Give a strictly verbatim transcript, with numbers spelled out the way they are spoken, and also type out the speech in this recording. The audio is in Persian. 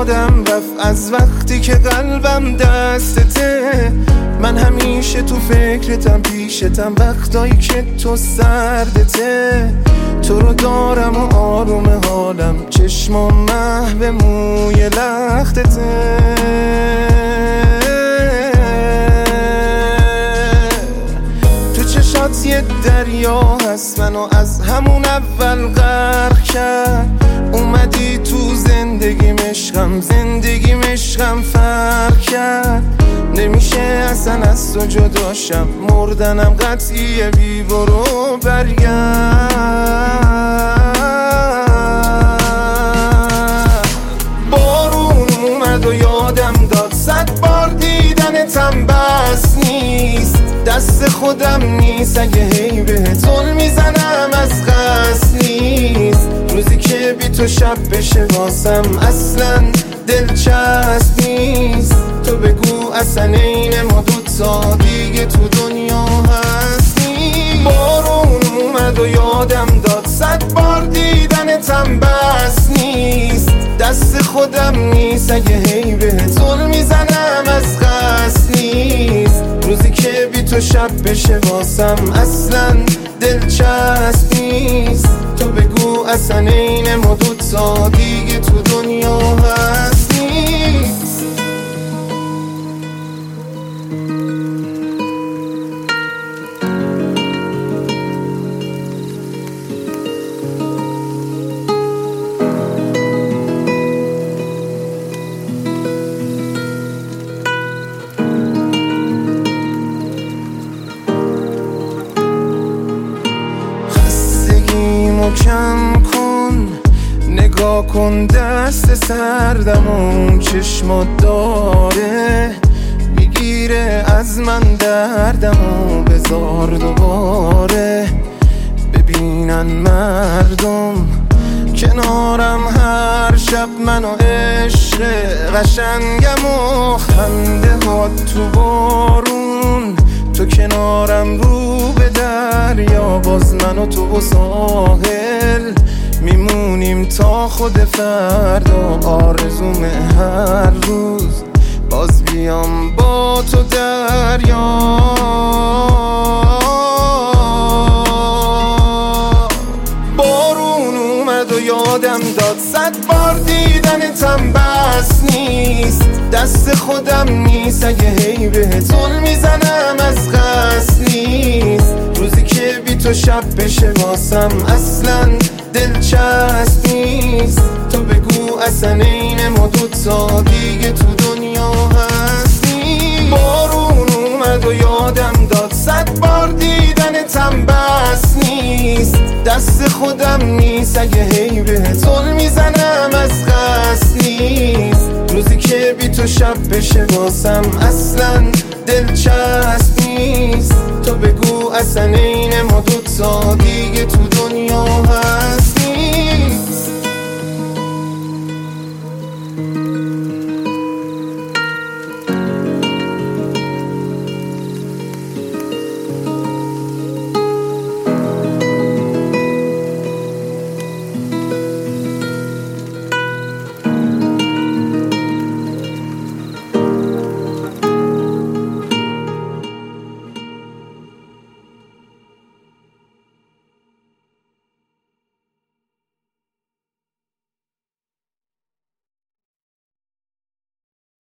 یادم رفت از وقتی که قلبم دستته. من همیشه تو فکرتم پیشتم وقتایی که تو سردته. تو رو دارم و آروم حالم، چشمام محو موی لختته. تو چشات یه دریا هست منو از همون اول غرق کرد. اومدی تو زندگیم عشقم، زندگیم عشقم فرق کرد. نمیشه اصلا از تو جداشم، مردنم قطعیه، بی برو برگرد. بارون اومد و یادم داد صد بار دیدنتم بس نیست. دست خودم نیست اگه هی بهت زل میزنم از قصد نیست. روزی که بی تو شب بشه واسم اصلا دلچسب نیست. تو بگو اصلا این ما دوتا دیگه تو دنیا هستی. بارون اومد و یادم داد صد بار دیدنتم بس نیست. دست خودم نیست اگه هی بهت زل میزنم از قصد نیست. روزی که بی تو شب بشه واسم اصلا دلچسب نیست. تو بگو اصلا این ما دوتا دیگه تو دنیا هست نیست. کم کن نگاه کن دست سردم و چشمات داره میگیره از من دردم و بذار دوباره ببینن مردم کنارم هر شب من و عشق قشنگم و خنده ها تو بارون. تو کنارم رو به دریا، باز من و تو و ساحل میمونیم تا خود فردا. آرزوم هر روز باز بیام با تو دریا. بارون اومد و یادم داد صد بار دیدنتم بس نیست. دست خودم نیست اگه هی بهت زل میزنم از قصد نیست. روزی که بی تو شب بشه واسم اصلا دلچسب نیست. تو بگو اصلا این ما دوتا دیگه تو دنیا هستی. بارون اومد و یادم داد صد بار دیدنتم بس نیست. دست خودم نیست اگه هی بهت زل میزنم از قصد نیست. روزی که بی تو شب بشه واسم اصلا دلچسب نیست. تو بگو اصلا این ما دوتا دیگه تو دنیا هست